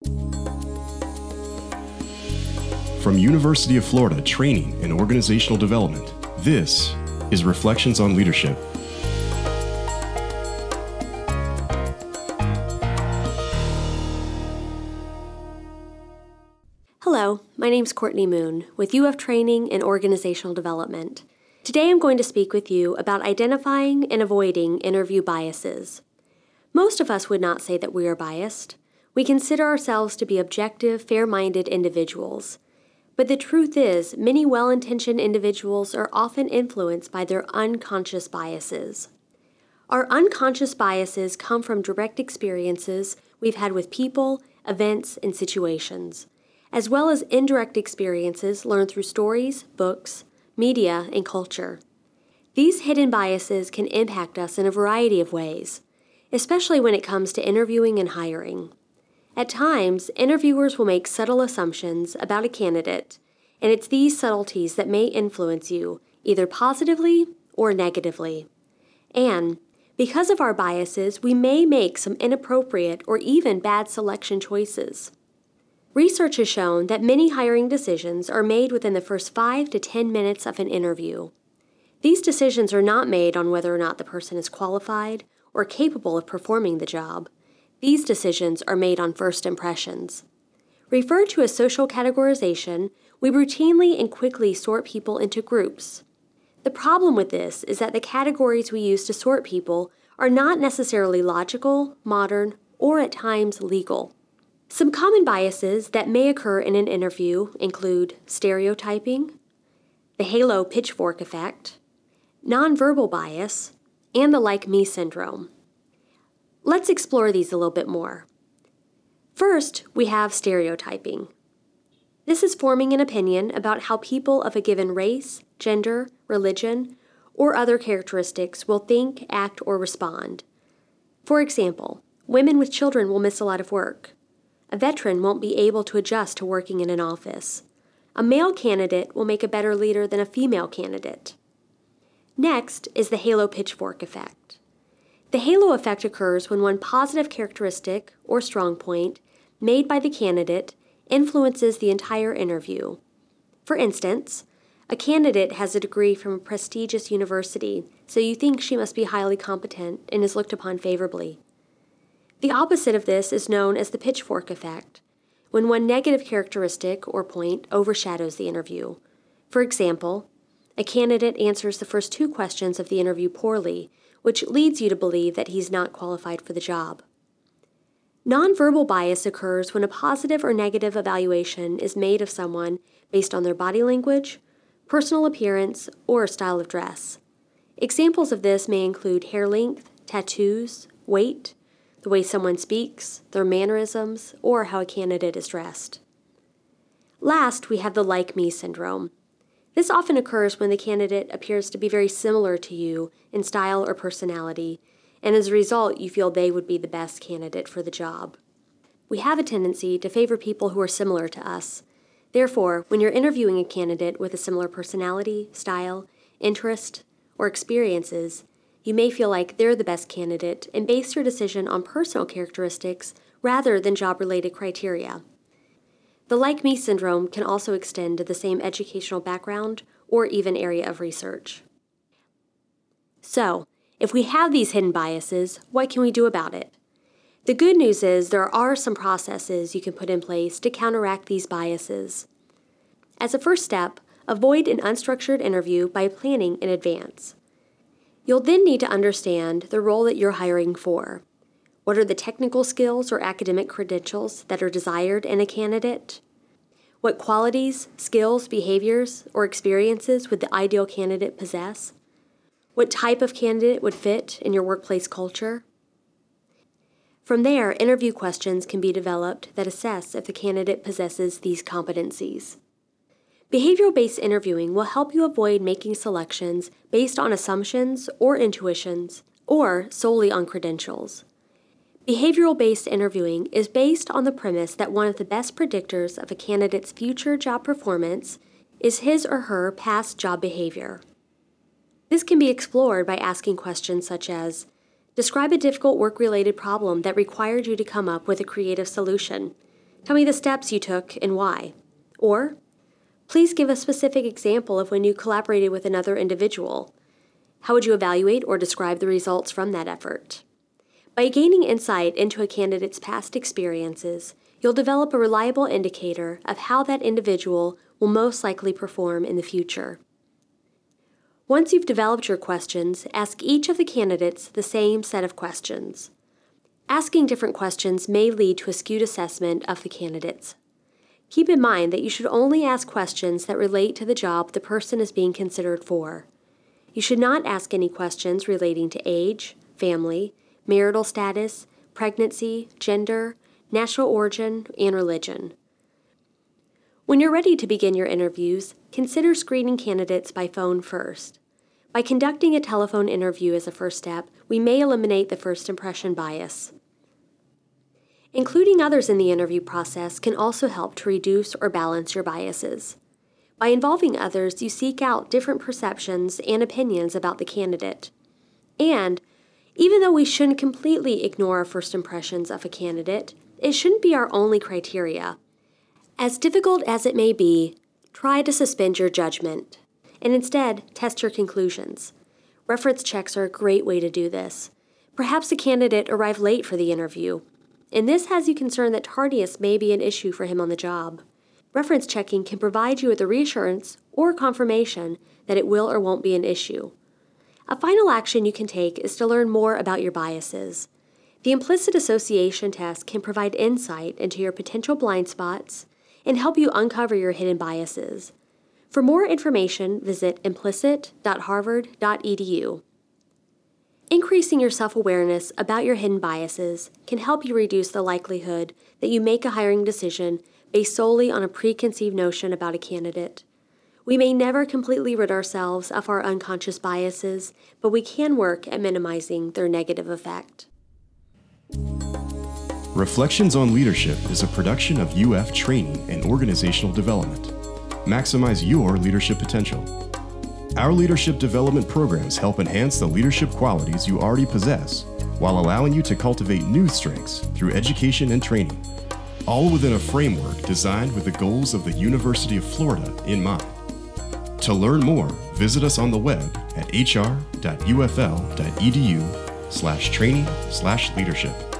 From University of Florida Training and Organizational Development, this is Reflections on Leadership. Hello, my name's Courtney Moon with UF Training and Organizational Development. Today I'm going to speak with you about identifying and avoiding interview biases. Most of us would not say that we are biased. We consider ourselves to be objective, fair-minded individuals. But the truth is, many well-intentioned individuals are often influenced by their unconscious biases. Our unconscious biases come from direct experiences we've had with people, events, and situations, as well as indirect experiences learned through stories, books, media, and culture. These hidden biases can impact us in a variety of ways, especially when it comes to interviewing and hiring. At times, interviewers will make subtle assumptions about a candidate, and it's these subtleties that may influence you, either positively or negatively. And because of our biases, we may make some inappropriate or even bad selection choices. Research has shown that many hiring decisions are made within the first 5 to 10 minutes of an interview. These decisions are not made on whether or not the person is qualified or capable of performing the job. These decisions are made on first impressions. Referred to as social categorization, we routinely and quickly sort people into groups. The problem with this is that the categories we use to sort people are not necessarily logical, modern, or at times legal. Some common biases that may occur in an interview include stereotyping, the halo pitchfork effect, nonverbal bias, and the like-me syndrome. Let's explore these a little bit more. First, we have stereotyping. This is forming an opinion about how people of a given race, gender, religion, or other characteristics will think, act, or respond. For example, women with children will miss a lot of work. A veteran won't be able to adjust to working in an office. A male candidate will make a better leader than a female candidate. Next is the halo pitchfork effect. The halo effect occurs when one positive characteristic or strong point made by the candidate influences the entire interview. For instance, a candidate has a degree from a prestigious university, so you think she must be highly competent and is looked upon favorably. The opposite of this is known as the pitchfork effect, when one negative characteristic or point overshadows the interview. For example, a candidate answers the first 2 questions of the interview poorly, which leads you to believe that he's not qualified for the job. Nonverbal bias occurs when a positive or negative evaluation is made of someone based on their body language, personal appearance, or style of dress. Examples of this may include hair length, tattoos, weight, the way someone speaks, their mannerisms, or how a candidate is dressed. Last, we have the like-me syndrome. This often occurs when the candidate appears to be very similar to you in style or personality, and as a result, you feel they would be the best candidate for the job. We have a tendency to favor people who are similar to us. Therefore, when you're interviewing a candidate with a similar personality, style, interest, or experiences, you may feel like they're the best candidate and base your decision on personal characteristics rather than job-related criteria. The like-me syndrome can also extend to the same educational background or even area of research. So, if we have these hidden biases, what can we do about it? The good news is there are some processes you can put in place to counteract these biases. As a first step, avoid an unstructured interview by planning in advance. You'll then need to understand the role that you're hiring for. What are the technical skills or academic credentials that are desired in a candidate? What qualities, skills, behaviors, or experiences would the ideal candidate possess? What type of candidate would fit in your workplace culture? From there, interview questions can be developed that assess if the candidate possesses these competencies. Behavioral-based interviewing will help you avoid making selections based on assumptions or intuitions, or solely on credentials. Behavioral-based interviewing is based on the premise that one of the best predictors of a candidate's future job performance is his or her past job behavior. This can be explored by asking questions such as, describe a difficult work-related problem that required you to come up with a creative solution. Tell me the steps you took and why. Or, please give a specific example of when you collaborated with another individual. How would you evaluate or describe the results from that effort? By gaining insight into a candidate's past experiences, you'll develop a reliable indicator of how that individual will most likely perform in the future. Once you've developed your questions, ask each of the candidates the same set of questions. Asking different questions may lead to a skewed assessment of the candidates. Keep in mind that you should only ask questions that relate to the job the person is being considered for. You should not ask any questions relating to age, family, marital status, pregnancy, gender, national origin, and religion. When you're ready to begin your interviews, consider screening candidates by phone first. By conducting a telephone interview as a first step, we may eliminate the first impression bias. Including others in the interview process can also help to reduce or balance your biases. By involving others, you seek out different perceptions and opinions about the candidate. And even though we shouldn't completely ignore our first impressions of a candidate, it shouldn't be our only criteria. As difficult as it may be, try to suspend your judgment and instead test your conclusions. Reference checks are a great way to do this. Perhaps a candidate arrived late for the interview, and this has you concerned that tardiness may be an issue for him on the job. Reference checking can provide you with a reassurance or confirmation that it will or won't be an issue. A final action you can take is to learn more about your biases. The implicit association test can provide insight into your potential blind spots and help you uncover your hidden biases. For more information, visit implicit.harvard.edu. Increasing your self-awareness about your hidden biases can help you reduce the likelihood that you make a hiring decision based solely on a preconceived notion about a candidate. We may never completely rid ourselves of our unconscious biases, but we can work at minimizing their negative effect. Reflections on Leadership is a production of UF Training and Organizational Development. Maximize your leadership potential. Our leadership development programs help enhance the leadership qualities you already possess while allowing you to cultivate new strengths through education and training, all within a framework designed with the goals of the University of Florida in mind. To learn more, visit us on the web at hr.ufl.edu/training/leadership.